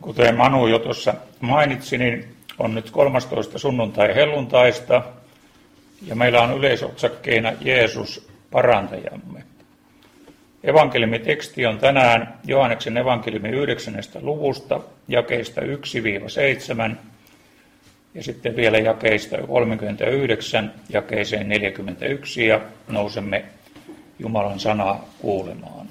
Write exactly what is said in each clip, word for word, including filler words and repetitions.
Kuten Manu jo tuossa mainitsi, niin on nyt kolmastoista sunnuntai helluntaista ja meillä on yleisotsakkeena Jeesus parantajamme. Evankeliumiteksti on tänään Johanneksen evankeliumi yhdeksännestä luvusta jakeista yksi seitsemän ja sitten vielä jakeista kolmekymmentäyhdeksän jakeeseen neljäkymmentäyksi ja nousemme Jumalan sanaa kuulemaan.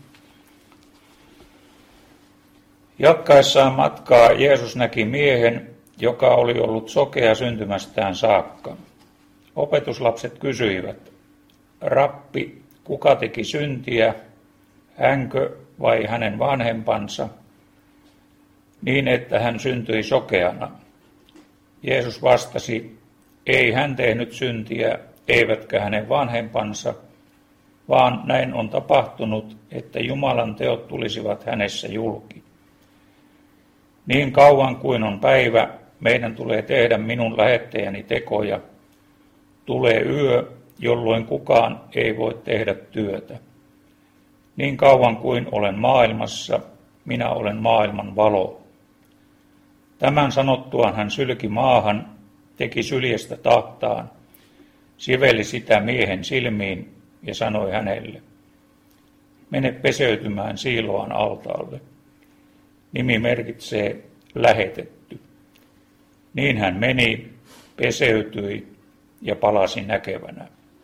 Jatkaessaan matkaa Jeesus näki miehen, joka oli ollut sokea syntymästään saakka. Opetuslapset kysyivät, Rappi, kuka teki syntiä, hänkö vai hänen vanhempansa, niin että hän syntyi sokeana? Jeesus vastasi, ei hän tehnyt syntiä, eivätkä hänen vanhempansa, vaan näin on tapahtunut, että Jumalan teot tulisivat hänessä julki. Niin kauan kuin on päivä, meidän tulee tehdä minun lähettäjäni tekoja. Tulee yö, jolloin kukaan ei voi tehdä työtä. Niin kauan kuin olen maailmassa, minä olen maailman valo. Tämän sanottuaan hän sylki maahan, teki syljestä tahtaan, siveli sitä miehen silmiin ja sanoi hänelle, mene peseytymään Siiloan altaalle. Nimi merkitsee lähetetty. Niin hän meni, peseytyi ja palasi näkevänä.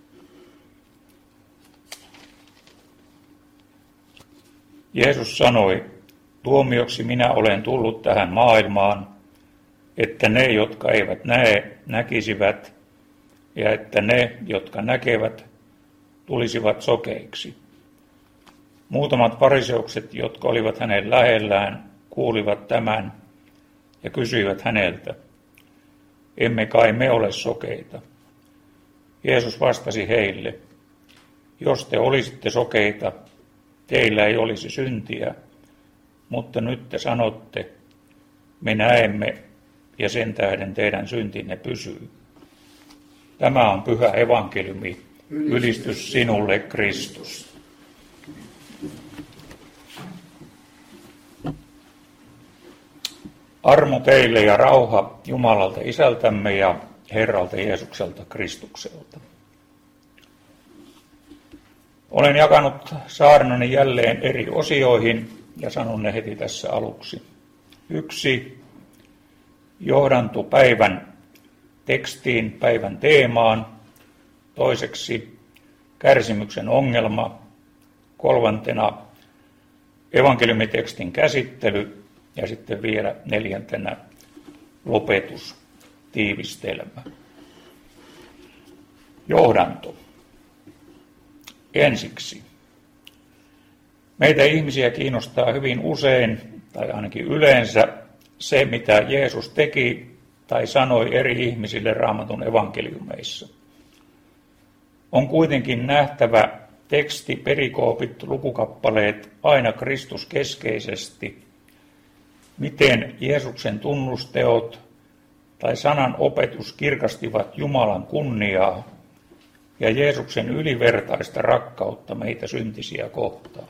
Jeesus sanoi, tuomioksi minä olen tullut tähän maailmaan, että ne, jotka eivät näe, näkisivät, ja että ne, jotka näkevät, tulisivat sokeiksi. Muutamat fariseukset, jotka olivat hänen lähellään, kuulivat tämän ja kysyivät häneltä, emme kai me ole sokeita. Jeesus vastasi heille, jos te olisitte sokeita, teillä ei olisi syntiä, mutta nyt te sanotte, me näemme ja sen tähden teidän syntinne pysyy. Tämä on pyhä evankeliumi, ylistys sinulle Kristus. Armo teille ja rauha Jumalalta Isältämme ja Herralta Jeesukselta Kristukselta. Olen jakanut saarnani jälleen eri osioihin ja sanon ne heti tässä aluksi. Yksi, johdanto päivän tekstiin, päivän teemaan. Toiseksi, kärsimyksen ongelma. Kolmantena, evankeliumitekstin käsittely. Ja sitten vielä neljäntenä, lopetus, tiivistelmä. Johdanto. Ensiksi. Meitä ihmisiä kiinnostaa hyvin usein, tai ainakin yleensä, se mitä Jeesus teki tai sanoi eri ihmisille Raamatun evankeliumeissa. On kuitenkin nähtävä teksti, perikoopit, lukukappaleet aina Kristuskeskeisesti, miten Jeesuksen tunnusteot tai sanan opetus kirkastivat Jumalan kunniaa ja Jeesuksen ylivertaista rakkautta meitä syntisiä kohtaan.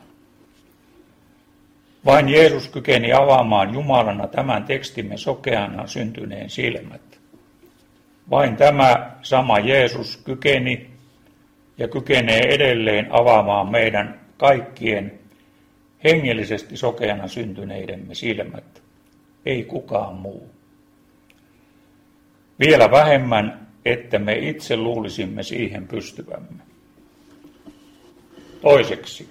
Vain Jeesus kykeni avaamaan Jumalana tämän tekstimme sokeana syntyneen silmät. Vain tämä sama Jeesus kykeni ja kykenee edelleen avaamaan meidän kaikkien hengellisesti sokeana syntyneidemme silmät, ei kukaan muu. Vielä vähemmän, että me itse luulisimme siihen pystyvämme. Toiseksi,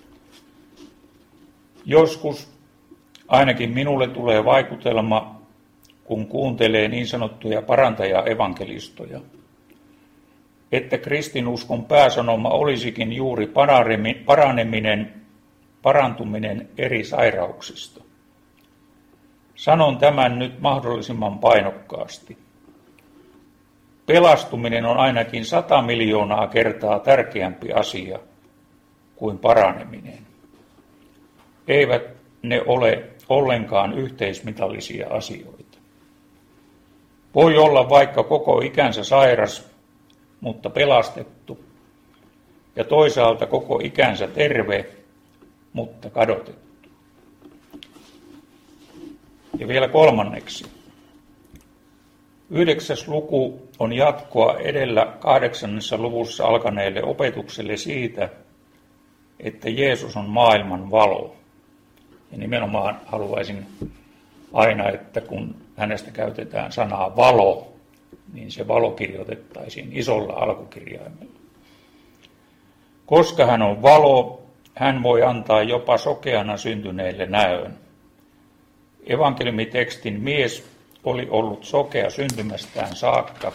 joskus ainakin minulle tulee vaikutelma, kun kuuntelee niin sanottuja parantaja-evankelistoja, että kristinuskon pääsanoma olisikin juuri paraneminen, parantuminen eri sairauksista. Sanon tämän nyt mahdollisimman painokkaasti. Pelastuminen on ainakin sata miljoonaa kertaa tärkeämpi asia kuin paraneminen. Eivät ne ole ollenkaan yhteismitallisia asioita. Voi olla vaikka koko ikänsä sairas, mutta pelastettu, ja toisaalta koko ikänsä terve, mutta kadotettu. Ja vielä kolmanneksi. Yhdeksäs luku on jatkoa edellä kahdeksannessa luvussa alkaneelle opetukselle siitä, että Jeesus on maailman valo. Ja nimenomaan haluaisin aina, että kun hänestä käytetään sanaa valo, niin se valo kirjoitettaisiin isolla alkukirjaimella. Koska hän on valo, hän voi antaa jopa sokeana syntyneille näön. Evankeliumitekstin mies oli ollut sokea syntymästään saakka,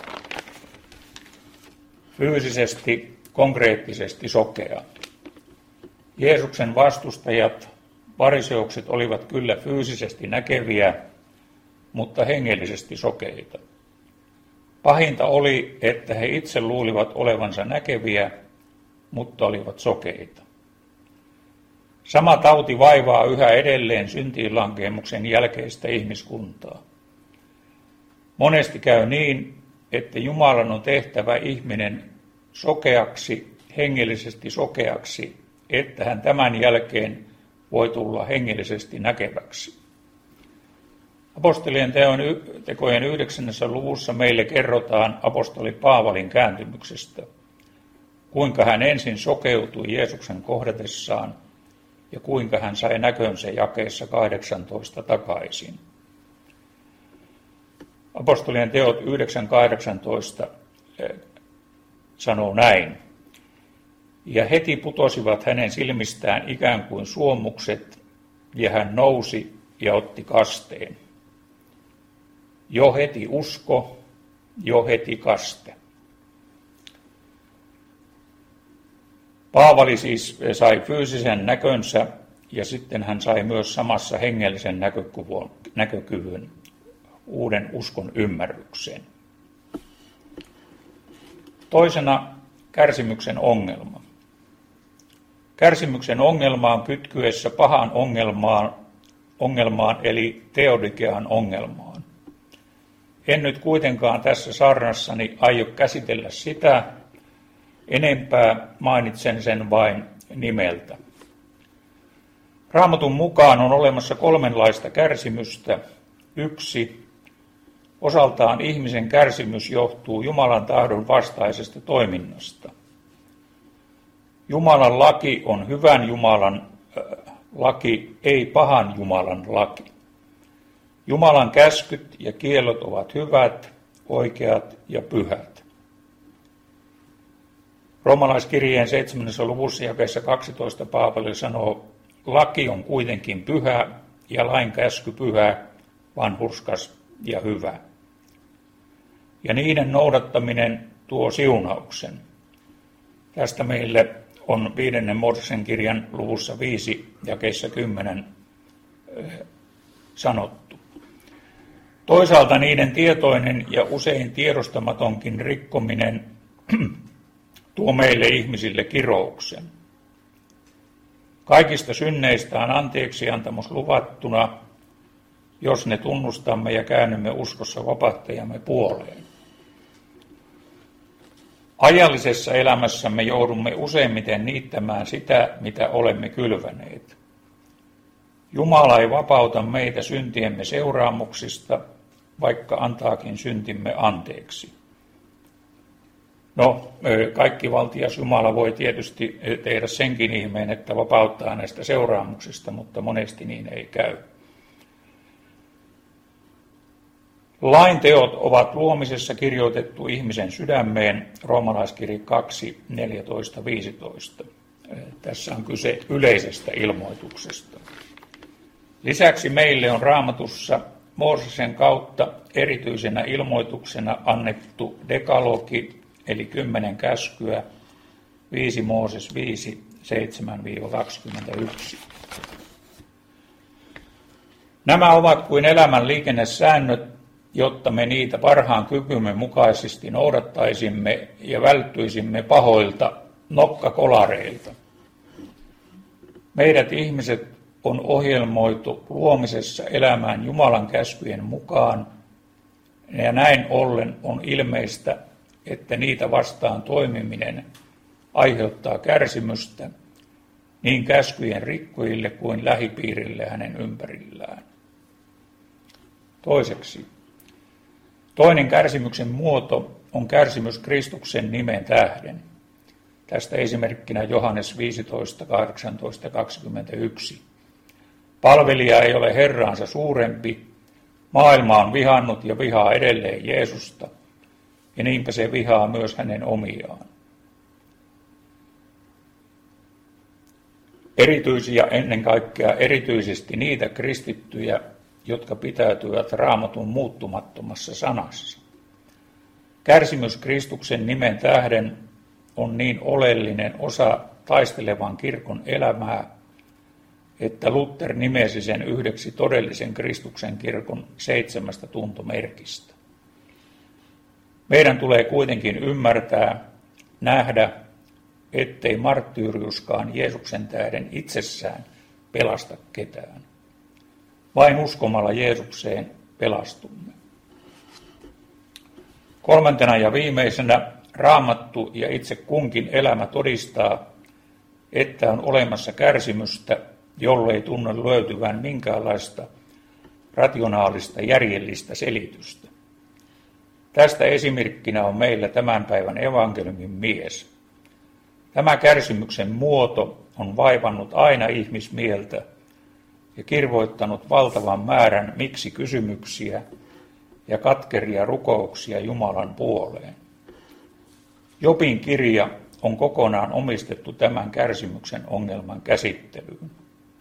fyysisesti, konkreettisesti sokea. Jeesuksen vastustajat, fariseukset, olivat kyllä fyysisesti näkeviä, mutta hengellisesti sokeita. Pahinta oli, että he itse luulivat olevansa näkeviä, mutta olivat sokeita. Sama tauti vaivaa yhä edelleen syntiinlankeemuksen jälkeistä ihmiskuntaa. Monesti käy niin, että Jumalan on tehtävä ihminen sokeaksi, hengellisesti sokeaksi, että hän tämän jälkeen voi tulla hengellisesti näkeväksi. Apostolien tekojen yhdeksännessä luvussa meille kerrotaan apostoli Paavalin kääntymyksestä, kuinka hän ensin sokeutui Jeesuksen kohdatessaan ja kuinka hän sai näkönsä jakeessa kahdeksantoista takaisin. Apostolien teot yhdeksän kahdeksantoista sanoo näin. Ja heti putosivat hänen silmistään ikään kuin suomukset, ja hän nousi ja otti kasteen. Jo heti usko, jo heti kaste. Paavali siis sai fyysisen näkönsä, ja sitten hän sai myös samassa hengellisen näkökyvyn, uuden uskon ymmärryksen. Toisena kärsimyksen ongelma. Kärsimyksen ongelma on kytkyessä pahan ongelmaan, ongelmaan eli teodikean ongelmaan. En nyt kuitenkaan tässä saarnassani aio käsitellä sitä, enempää mainitsen sen vain nimeltä. Raamatun mukaan on olemassa kolmenlaista kärsimystä. Yksi, osaltaan ihmisen kärsimys johtuu Jumalan tahdon vastaisesta toiminnasta. Jumalan laki on hyvän Jumalan äh, laki, ei pahan Jumalan laki. Jumalan käskyt ja kiellot ovat hyvät, oikeat ja pyhät. Roomalaiskirjeen seitsemännessä luvussa jakeessa kaksitoista Paavali sanoo, laki on kuitenkin pyhä ja lain käsky pyhä, vanhurskas ja hyvä. Ja niiden noudattaminen tuo siunauksen. Tästä meille on viidennen Mooseksen kirjan luvussa viisi jakeessa kymmenen sanottu. Toisaalta niiden tietoinen ja usein tiedostamatonkin rikkominen tuo meille ihmisille kirouksen. Kaikista synneistä on anteeksiantamus luvattuna, jos ne tunnustamme ja käännymme uskossa vapahtajamme puoleen. Ajallisessa elämässämme joudumme useimmiten niittämään sitä, mitä olemme kylväneet. Jumala ei vapauta meitä syntiemme seuraamuksista, vaikka antaakin syntimme anteeksi. No, kaikkivaltias Jumala voi tietysti tehdä senkin ihmeen, että vapauttaa näistä seuraamuksista, mutta monesti niin ei käy. Lain teot ovat luomisessa kirjoitettu ihmisen sydämeen, Roomalaiskirja kaksi, neljätoista, viisitoista. Tässä on kyse yleisestä ilmoituksesta. Lisäksi meille on Raamatussa Mooseksen kautta erityisenä ilmoituksena annettu dekalogi, eli kymmenen käskyä, viisi Mooses viisi, seitsemän kaksikymmentäyksi. Nämä ovat kuin elämän liikennesäännöt, jotta me niitä parhaan kykymme mukaisesti noudattaisimme ja välttyisimme pahoilta nokkakolareilta. Meidät ihmiset on ohjelmoitu luomisessa elämään Jumalan käskyjen mukaan, ja näin ollen on ilmeistä, että niitä vastaan toimiminen aiheuttaa kärsimystä niin käskyjen rikkojille kuin lähipiirille hänen ympärillään. Toiseksi, toinen kärsimyksen muoto on kärsimys Kristuksen nimen tähden. Tästä esimerkkinä Johannes viisitoista, kahdeksantoista, kaksikymmentäyksi. Palvelija ei ole Herraansa suurempi, maailma on vihannut ja vihaa edelleen Jeesusta, ja niinpä se vihaa myös hänen omiaan. Erityisiä ennen kaikkea erityisesti niitä kristittyjä, jotka pitäytyvät Raamatun muuttumattomassa sanassa. Kärsimys Kristuksen nimen tähden on niin oleellinen osa taistelevan kirkon elämää, että Luther nimesi sen yhdeksi todellisen Kristuksen kirkon seitsemästä tuntomerkistä. Meidän tulee kuitenkin ymmärtää, nähdä, ettei marttyyriuskaan Jeesuksen tähden itsessään pelasta ketään. Vain uskomalla Jeesukseen pelastumme. Kolmantena ja viimeisenä Raamattu ja itse kunkin elämä todistaa, että on olemassa kärsimystä, jollei tunne löytyvän minkäänlaista rationaalista järjellistä selitystä. Tästä esimerkkinä on meillä tämän päivän evankeliumin mies. Tämä kärsimyksen muoto on vaivannut aina ihmismieltä ja kirvoittanut valtavan määrän miksi-kysymyksiä ja katkeria rukouksia Jumalan puoleen. Jobin kirja on kokonaan omistettu tämän kärsimyksen ongelman käsittelyyn.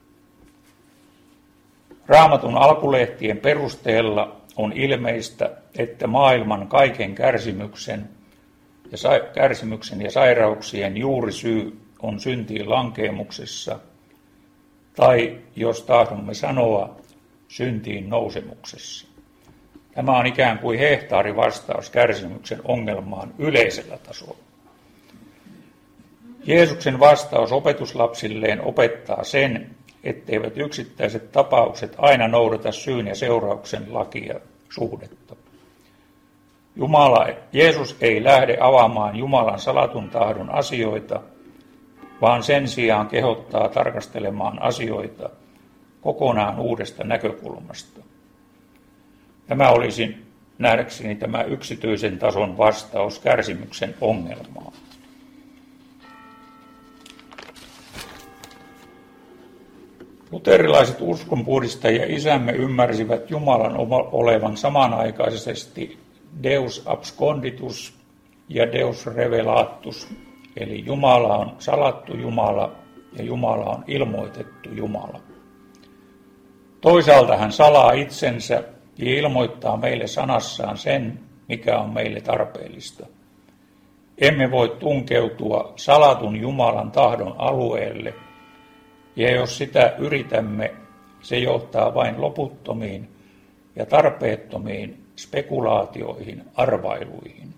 Raamatun alkulehtien perusteella on ilmeistä, että maailman kaiken kärsimyksen ja, sa- kärsimyksen ja sairauksien juurisyy on syntiin lankeemuksessa, tai jos tahdomme sanoa, syntiin nousemuksessa. Tämä on ikään kuin hehtaarivastaus kärsimyksen ongelmaan yleisellä tasolla. Jeesuksen vastaus opetuslapsilleen opettaa sen, etteivät yksittäiset tapaukset aina noudata syyn ja seurauksen lakia suhdetta. Jumala, Jeesus ei lähde avaamaan Jumalan salatun tahdon asioita, vaan sen sijaan kehottaa tarkastelemaan asioita kokonaan uudesta näkökulmasta. Tämä olisi nähdäkseni tämä yksityisen tason vastaus kärsimyksen ongelmaan. Luterilaiset uskonpuhdistajia isämme ymmärsivät Jumalan olevan samanaikaisesti Deus absconditus ja Deus revelatus, eli Jumala on salattu Jumala ja Jumala on ilmoitettu Jumala. Toisaalta hän salaa itsensä ja ilmoittaa meille sanassaan sen, mikä on meille tarpeellista. Emme voi tunkeutua salatun Jumalan tahdon alueelle, ja jos sitä yritämme, se johtaa vain loputtomiin ja tarpeettomiin spekulaatioihin, arvailuihin.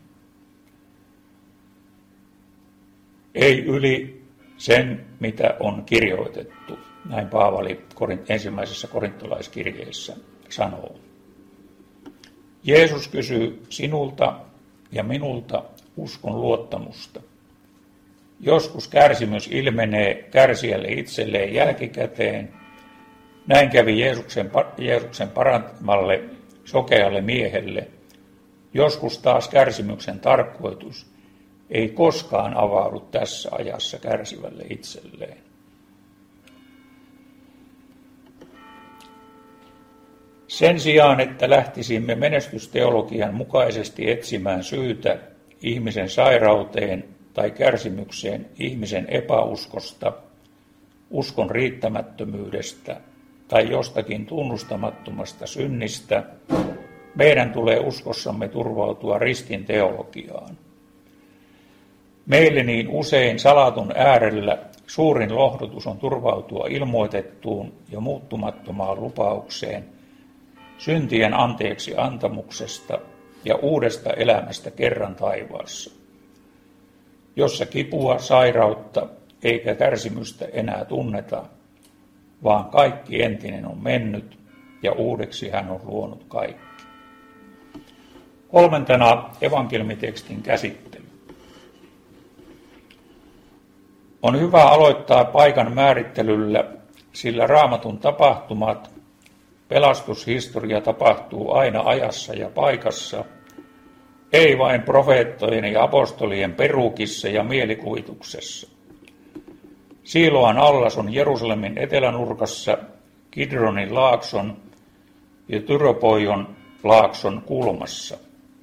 Ei yli sen, mitä on kirjoitettu, näin Paavali ensimmäisessä korintolaiskirjeessä sanoo. Jeesus kysyy sinulta ja minulta uskon luottamusta. Joskus kärsimys ilmenee kärsijälle itselleen jälkikäteen. Näin kävi Jeesuksen, Jeesuksen parantamalle sokealle miehelle. Joskus taas kärsimyksen tarkoitus ei koskaan avaudu tässä ajassa kärsivälle itselleen. Sen sijaan, että lähtisimme menestysteologian mukaisesti etsimään syytä ihmisen sairauteen tai kärsimykseen ihmisen epäuskosta, uskon riittämättömyydestä tai jostakin tunnustamattomasta synnistä, meidän tulee uskossamme turvautua ristin teologiaan. Meille niin usein salatun äärellä suurin lohdutus on turvautua ilmoitettuun ja muuttumattomaan lupaukseen syntien anteeksi antamuksesta ja uudesta elämästä kerran taivaassa, jossa kipua, sairautta eikä kärsimystä enää tunneta, vaan kaikki entinen on mennyt ja uudeksi hän on luonut kaikki. Kolmantena evankeliumitekstin käsittely. On hyvä aloittaa paikan määrittelyllä, sillä Raamatun tapahtumat pelastushistoria tapahtuu aina ajassa ja paikassa, ei vain profeettojen ja apostolien perukissa ja mielikuvituksessa. Siiloan allas on Jerusalemin etelänurkassa, Kidronin laakson ja Tyropoion laakson kulmassa.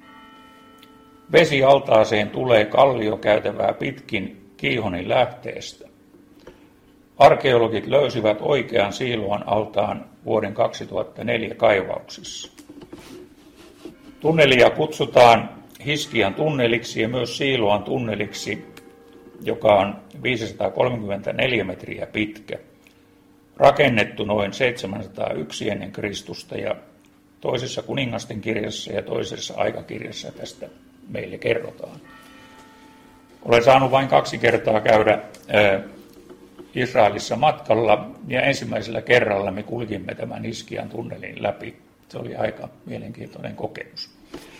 Vesi altaaseen tulee kalliokäytävää pitkin Kiihonin lähteestä. Arkeologit löysivät oikean Siiloan altaan vuoden kaksituhattaneljä kaivauksissa. Tunnelia kutsutaan Hiskian tunneliksi ja myös Siiloan tunneliksi, joka on viisisataakolmekymmentäneljä metriä pitkä, rakennettu noin seitsemänsataayksi ennen Kristusta ja toisessa kuningasten kirjassa ja toisessa aikakirjassa tästä meille kerrotaan. Olen saanut vain kaksi kertaa käydä ää, Israelissa matkalla ja ensimmäisellä kerralla me kulkimme tämän Hiskian tunnelin läpi. Se oli aika mielenkiintoinen kokemus.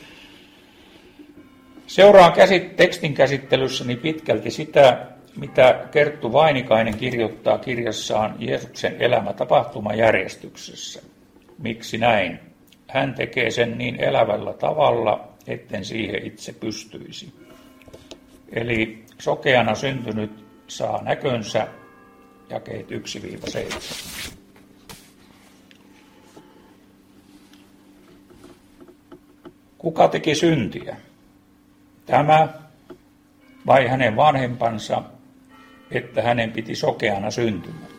Seuraan käsit- tekstin käsittelyssäni pitkälti sitä, mitä Kerttu Vainikainen kirjoittaa kirjassaan Jeesuksen elämä tapahtumajärjestyksessä. Miksi näin? Hän tekee sen niin elävällä tavalla, etten siihen itse pystyisi. Eli sokeana syntynyt saa näkönsä, jakeet yksi seitsemän. Kuka teki syntiä? Tämä vai hänen vanhempansa, että hänen piti sokeana syntymään?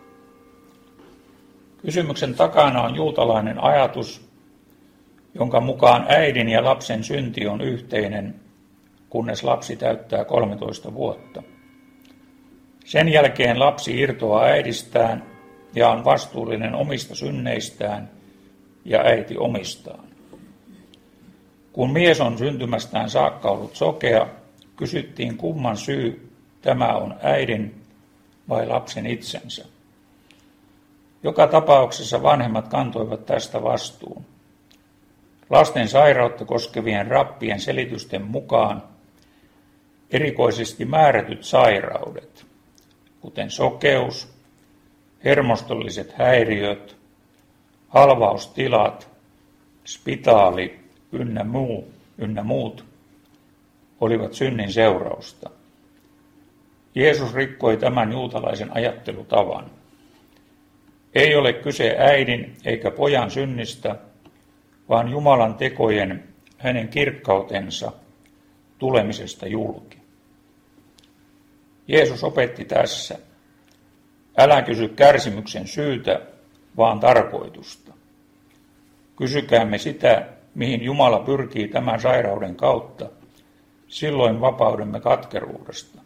Kysymyksen takana on juutalainen ajatus, jonka mukaan äidin ja lapsen synti on yhteinen, kunnes lapsi täyttää kolmetoista vuotta. Sen jälkeen lapsi irtoaa äidistään ja on vastuullinen omista synneistään ja äiti omistaan. Kun mies on syntymästään saakka ollut sokea, kysyttiin kumman syy tämä on äidin vai lapsen itsensä. Joka tapauksessa vanhemmat kantoivat tästä vastuun. Lasten sairautta koskevien rappien selitysten mukaan erikoisesti määrätyt sairaudet, kuten sokeus, hermostolliset häiriöt, halvaustilat, spitaali ynnä, muu, ynnä muut, olivat synnin seurausta. Jeesus rikkoi tämän juutalaisen ajattelutavan. Ei ole kyse äidin eikä pojan synnistä, vaan Jumalan tekojen, hänen kirkkautensa, tulemisesta julki. Jeesus opetti tässä, älä kysy kärsimyksen syytä, vaan tarkoitusta. Kysykäämme sitä, mihin Jumala pyrkii tämän sairauden kautta, silloin vapaudemme katkeruudesta.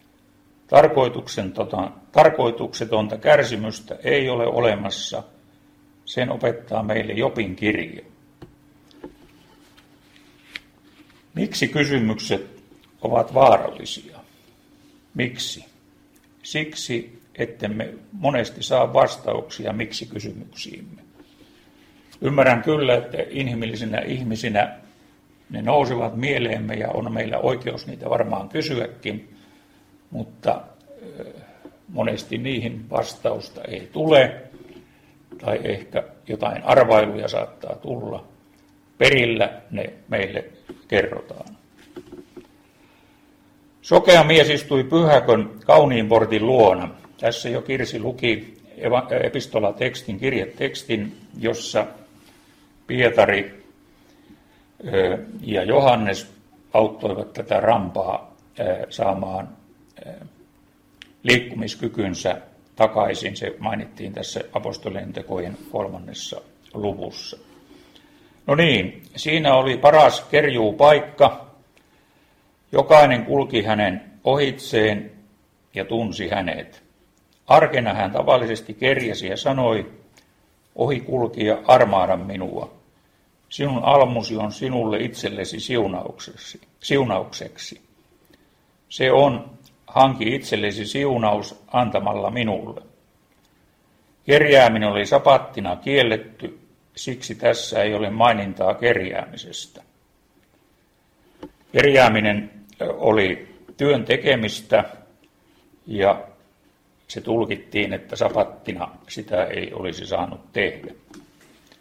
Tarkoituksetonta kärsimystä ei ole olemassa, sen opettaa meille Jobin kirja. Miksi kysymykset ovat vaarallisia? Miksi? Siksi, ettemme monesti saa vastauksia miksi kysymyksiimme. Ymmärrän kyllä, että inhimillisinä ihmisinä ne nousevat mieleemme ja on meillä oikeus niitä varmaan kysyäkin, mutta monesti niihin vastausta ei tule tai ehkä jotain arvailuja saattaa tulla. Perillä ne meille kerrotaan. Sokea mies istui pyhäkön kauniin portin luona. Tässä jo Kirsi luki epistolatekstin, kirjetekstin, jossa Pietari ja Johannes auttoivat tätä rampaa saamaan liikkumiskykynsä takaisin. Se mainittiin tässä apostolien tekojen kolmannessa luvussa. No niin, siinä oli paras kerjuupaikka. Jokainen kulki hänen ohitseen ja tunsi hänet. Arkena hän tavallisesti kerjäsi ja sanoi, ohi kulkija, armaada minua. Sinun almusi on sinulle itsellesi siunaukseksi. siunaukseksi. Se on, hanki itsellesi siunaus antamalla minulle. Kerjääminen oli sapattina kielletty, siksi tässä ei ole mainintaa kerjäämisestä. Kerjääminen oli työn tekemistä ja se tulkittiin, että sapattina sitä ei olisi saanut tehdä.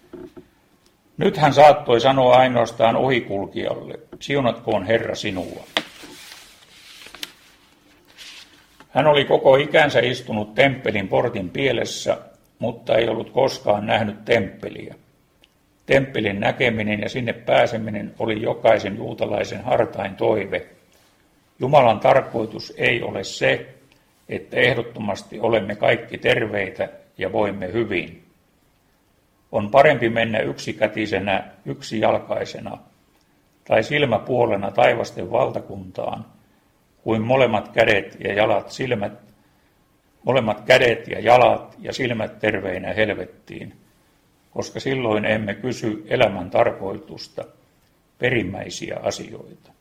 Nyt hän saattoi sanoa ainoastaan ohikulkijalle, siunatkoon Herra sinua. Hän oli koko ikänsä istunut temppelin portin pielessä, mutta ei ollut koskaan nähnyt temppeliä. Temppelin näkeminen ja sinne pääseminen oli jokaisen juutalaisen hartain toive. Jumalan tarkoitus ei ole se, että ehdottomasti olemme kaikki terveitä ja voimme hyvin. On parempi mennä yksikätisenä, yksijalkaisena tai silmäpuolena taivasten valtakuntaan, kuin molemmat kädet ja jalat, silmät, molemmat kädet ja jalat ja silmät terveinä helvettiin, koska silloin emme kysy elämän tarkoitusta, perimmäisiä asioita.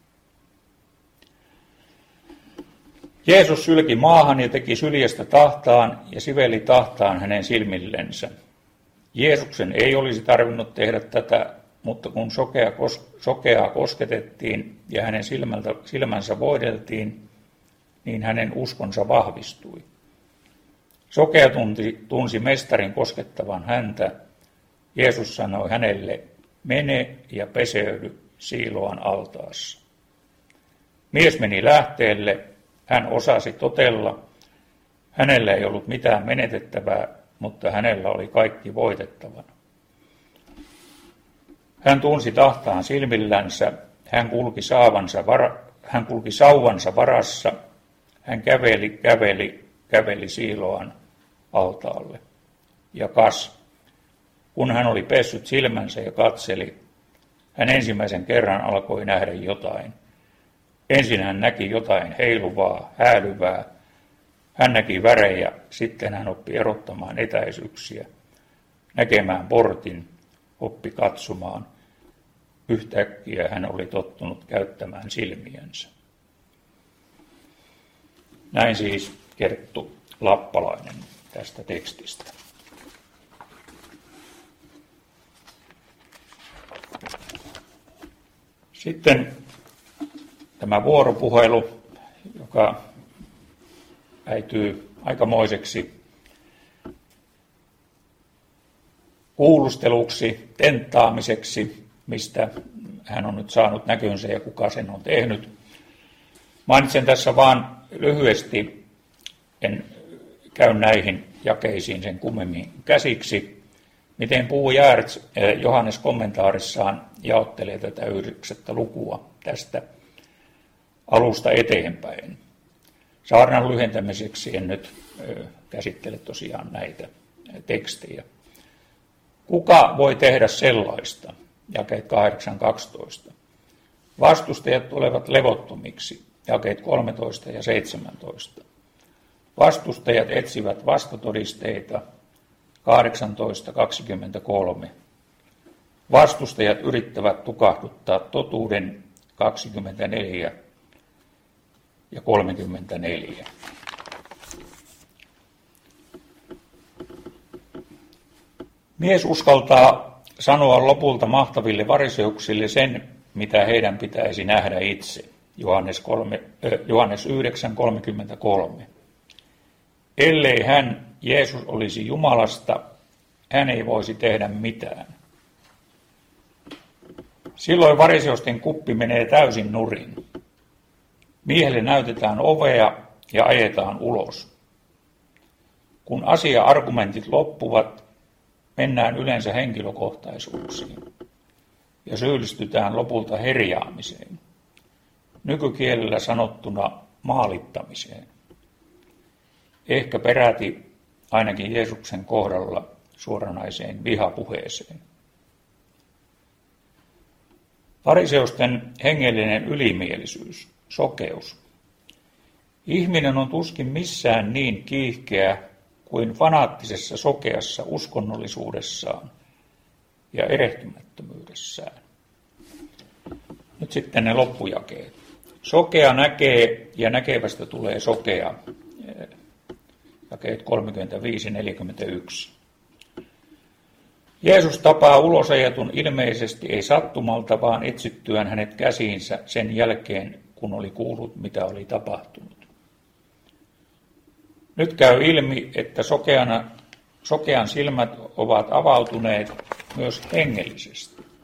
Jeesus sylki maahan ja teki syljestä tahtaan ja siveli tahtaan hänen silmillensä. Jeesuksen ei olisi tarvinnut tehdä tätä, mutta kun sokea, sokeaa kosketettiin ja hänen silmältä, silmänsä voideltiin, niin hänen uskonsa vahvistui. Sokea tunti, tunsi mestarin koskettavan häntä. Jeesus sanoi hänelle, mene ja peseydy Siiloan altaassa. Mies meni lähteelle, hän osasi totella. Hänellä ei ollut mitään menetettävää, mutta hänellä oli kaikki voitettavana. Hän tunsi tahtaan silmillänsä, hän kulki, saavansa vara, hän kulki sauvansa varassa, hän käveli, käveli, käveli Siiloan altaalle. Ja kas, kun hän oli pessyt silmänsä ja katseli, hän ensimmäisen kerran alkoi nähdä jotain. Ensin hän näki jotain heiluvaa, häälyvää. Hän näki värejä, sitten hän oppi erottamaan etäisyyksiä, näkemään portin, oppi katsomaan. Yhtäkkiä hän oli tottunut käyttämään silmiensä. Näin siis Kerttu Lappalainen tästä tekstistä. Sitten tämä vuoropuhelu, joka äityy aikamoiseksi kuulusteluksi, tenttaamiseksi, mistä hän on nyt saanut näkönsä ja kuka sen on tehnyt. Mainitsen tässä vaan lyhyesti, en käy näihin jakeisiin sen kummemmin käsiksi, miten Puu Jäärts Johannes kommentaarissaan jaottelee tätä yhdeksättä lukua tästä alusta eteenpäin. Saarnan lyhentämiseksi en nyt käsittele tosiaan näitä tekstejä. Kuka voi tehdä sellaista? Jakeet kahdeksan kaksitoista. Vastustajat tulevat levottomiksi. Jakeet kolmetoista ja seitsemäntoista. Vastustajat etsivät vastatodisteita. kahdeksantoista kaksikymmentäkolme. Vastustajat yrittävät tukahduttaa totuuden. kaksikymmentäneljä ja kolmekymmentäneljä. Mies uskaltaa sanoa lopulta mahtaville variseuksille sen, mitä heidän pitäisi nähdä itse. Johannes, kolme, äh, Johannes yhdeksän kolmekymmentäkolme. Ellei hän, Jeesus, olisi Jumalasta, hän ei voisi tehdä mitään. Silloin variseusten kuppi menee täysin nurin. Miehelle näytetään ovea ja ajetaan ulos. Kun asia-argumentit loppuvat, mennään yleensä henkilökohtaisuuksiin ja syyllistytään lopulta herjaamiseen, nykykielellä sanottuna maalittamiseen. Ehkä peräti ainakin Jeesuksen kohdalla suoranaiseen vihapuheeseen. Fariseusten hengellinen ylimielisyys, sokeus. Ihminen on tuskin missään niin kiihkeä kuin fanaattisessa sokeassa uskonnollisuudessaan ja erehtymättömyydessään. Nyt sitten ne loppujakeet. Sokea näkee ja näkevästä tulee sokea. Jakeet kolmekymmentäviisi neljäkymmentäyksi. Jeesus tapaa ulosajetun ilmeisesti ei sattumalta, vaan etsittyään hänet käsiinsä sen jälkeen, kun oli kuullut, mitä oli tapahtunut. Nyt käy ilmi, että sokeana, sokean silmät ovat avautuneet myös hengellisesti.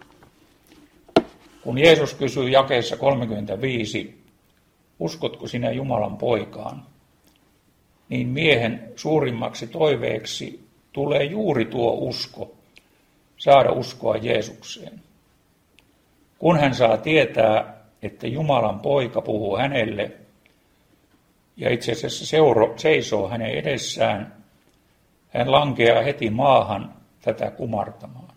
Kun Jeesus kysyy jakeessa kolmekymmentäviisi, uskotko sinä Jumalan poikaan, niin miehen suurimmaksi toiveeksi tulee juuri tuo usko, saada uskoa Jeesukseen. Kun hän saa tietää, että Jumalan poika puhuu hänelle ja itse asiassa seuro, seisoo hänen edessään, hän lankeaa heti maahan tätä kumartamaan.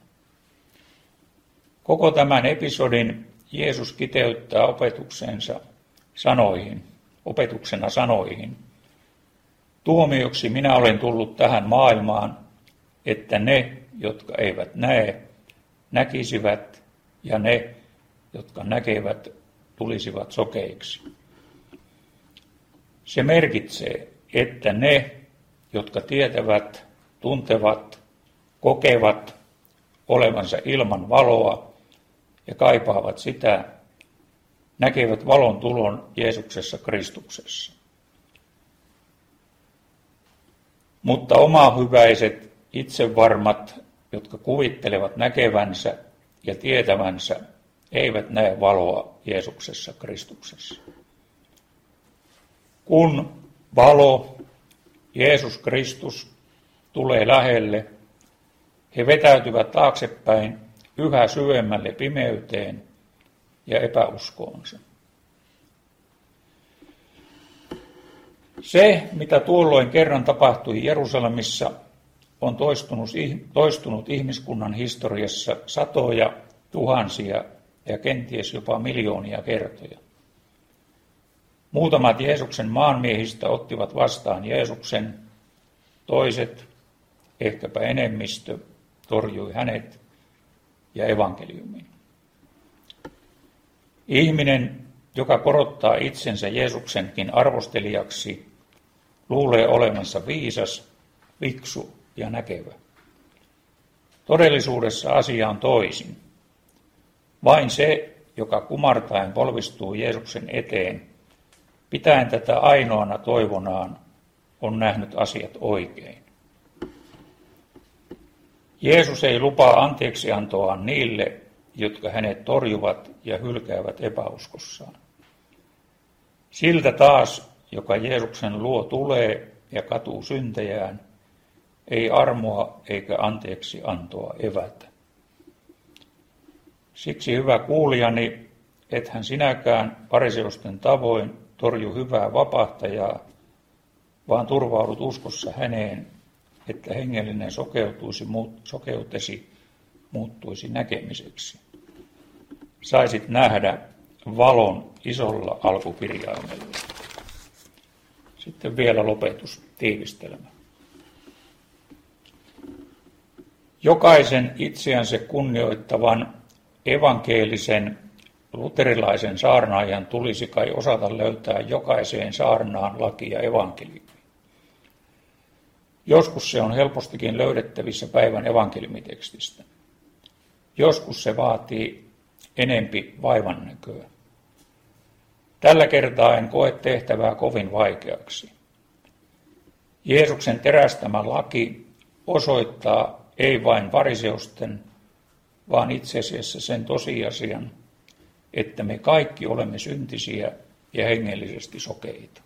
Koko tämän episodin Jeesus kiteyttää opetuksensa sanoihin, opetuksena sanoihin. Tuomioksi minä olen tullut tähän maailmaan, että ne, jotka eivät näe, näkisivät, ja ne, jotka näkevät, tulisivat sokeiksi. Se merkitsee, että ne, jotka tietävät, tuntevat, kokevat olevansa ilman valoa ja kaipaavat sitä, näkevät valon tulon Jeesuksessa Kristuksessa. Mutta omahyväiset, itsevarmat, jotka kuvittelevat näkevänsä ja tietävänsä, eivät näe valoa Jeesuksessa Kristuksessa. Kun valo, Jeesus Kristus, tulee lähelle, he vetäytyvät taaksepäin yhä syvemmälle pimeyteen ja epäuskoonsa. Se, mitä tuolloin kerran tapahtui Jerusalemissa, on toistunut, toistunut ihmiskunnan historiassa satoja, tuhansia ja kenties jopa miljoonia kertoja. Muutamat Jeesuksen maanmiehistä ottivat vastaan Jeesuksen, toiset, ehkäpä enemmistö, torjui hänet ja evankeliumin. Ihminen, joka korottaa itsensä Jeesuksenkin arvostelijaksi, luulee olevansa viisas, fiksu ja näkevä. Todellisuudessa asia on toisin. Vain se, joka kumartaen polvistuu Jeesuksen eteen, pitäen tätä ainoana toivonaan, on nähnyt asiat oikein. Jeesus ei lupaa anteeksiantoaan niille, jotka hänet torjuvat ja hylkäävät epäuskossaan. Siltä taas, joka Jeesuksen luo tulee ja katuu syntejään, ei armoa eikä anteeksiantoa evätä. Siksi hyvä kuulijani, ethän sinäkään fariseusten tavoin torju hyvää vapahtajaa, vaan turvaudut uskossa häneen, että hengellinen sokeutuisi, sokeutesi muuttuisi näkemiseksi. Saisit nähdä valon isolla alkukirjaimella. Sitten vielä lopetus, tiivistelmä. Jokaisen itseänsä kunnioittavan evankelisen luterilaisen saarnaajan tulisi kai osata löytää jokaiseen saarnaan laki ja evankeliumi. Joskus se on helpostikin löydettävissä päivän evankeliumitekstistä. Joskus se vaatii enempi vaivannäköä. Tällä kertaa en koe tehtävää kovin vaikeaksi. Jeesuksen terästämä laki osoittaa ei vain fariseusten, vaan itse asiassa sen tosiasian, että me kaikki olemme syntisiä ja hengellisesti sokeita.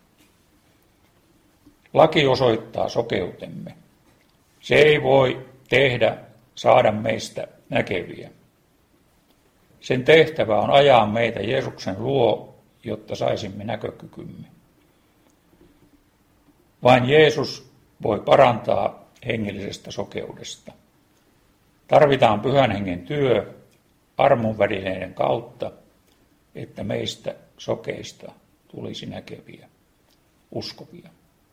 Laki osoittaa sokeutemme. Se ei voi tehdä, saada meistä näkeviä. Sen tehtävä on ajaa meitä Jeesuksen luo, jotta saisimme näkökykymme. Vain Jeesus voi parantaa hengellisestä sokeudesta. Tarvitaan pyhän hengen työ armon välineiden kautta, että meistä sokeista tulisi näkeviä, uskovia.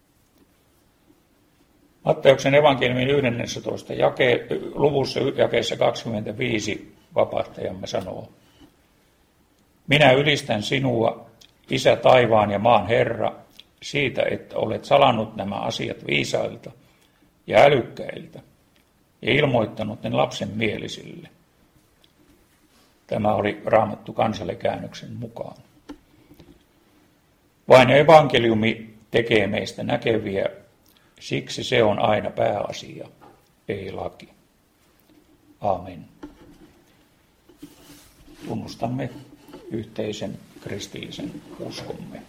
Matteuksen evankeliumin yhdennentoista jake, luvussa jakeessa kaksikymmentäviisi vapahtajamme sanoo: Minä ylistän sinua, Isä taivaan ja maan Herra, siitä, että olet salannut nämä asiat viisailta ja älykkäiltä ja ilmoittanut ne lapsen mielisille. Tämä oli Raamattu kansalle käännöksen mukaan. Vain evankeliumi tekee meistä näkeviä, siksi se on aina pääasia, ei laki. Aamen. tunnustamme yhteisen kristillisen uskomme.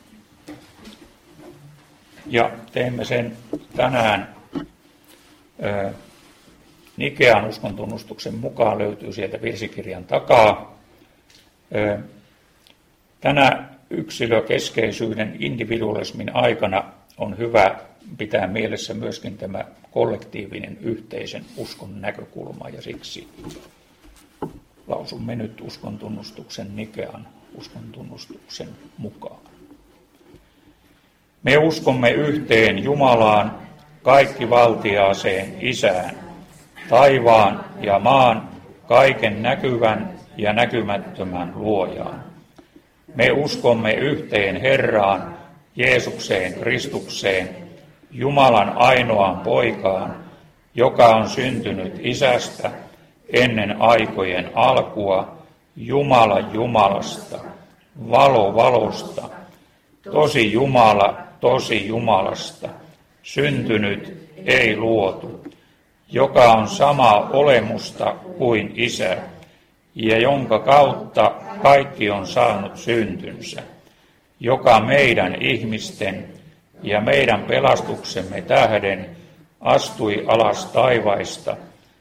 Ja teemme sen tänään ää, Nikean uskontunnustuksen mukaan, löytyy sieltä virsikirjan takaa. Ää, tänä yksilökeskeisyyden individualismin aikana on hyvä pitää mielessä myöskin tämä kollektiivinen yhteisen uskon näkökulma, ja siksi lausumme nyt uskontunnustuksen Nikean uskontunnustuksen mukaan. Me uskomme yhteen Jumalaan, kaikkivaltiaaseen Isään, taivaan ja maan, kaiken näkyvän ja näkymättömän luojaan. Me uskomme yhteen Herraan, Jeesukseen Kristukseen, Jumalan ainoaan poikaan, joka on syntynyt Isästä ennen aikojen alkua, Jumala Jumalasta, valo valosta, tosi Jumala tosi Jumalasta, syntynyt ei luotu, joka on samaa olemusta kuin Isä, ja jonka kautta kaikki on saanut syntynsä, joka meidän ihmisten ja meidän pelastuksemme tähden astui alas taivaista,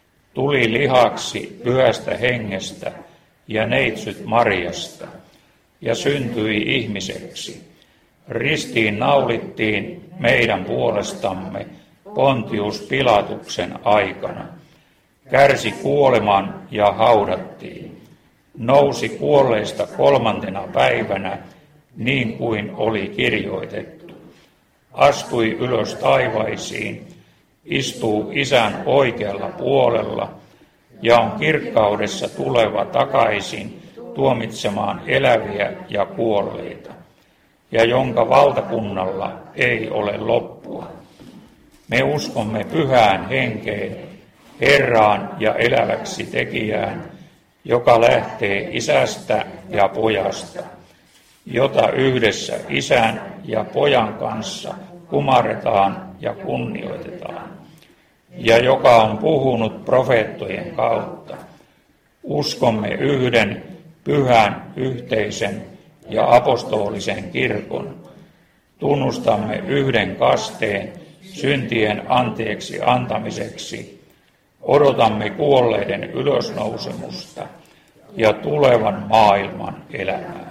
tuli lihaksi pyhästä hengestä ja neitsyt Mariasta, ja syntyi ihmiseksi. Ristiin naulittiin meidän puolestamme Pontius Pilatuksen aikana, kärsi kuoleman ja haudattiin, nousi kuolleista kolmantena päivänä, niin kuin oli kirjoitettu, astui ylös taivaisiin, istuu Isän oikealla puolella ja on kirkkaudessa tuleva takaisin tuomitsemaan eläviä ja kuolleita, ja jonka valtakunnalla ei ole loppua. Me uskomme pyhään henkeen, Herraan ja eläväksi tekijään, joka lähtee Isästä ja Pojasta, jota yhdessä Isän ja Pojan kanssa kumarretaan ja kunnioitetaan, ja joka on puhunut profeettojen kautta. Uskomme yhden pyhän yhteisen ja apostolisen kirkon. Tunnustamme yhden kasteen syntien anteeksi antamiseksi. Odotamme kuolleiden ylösnousemusta ja tulevan maailman elämää.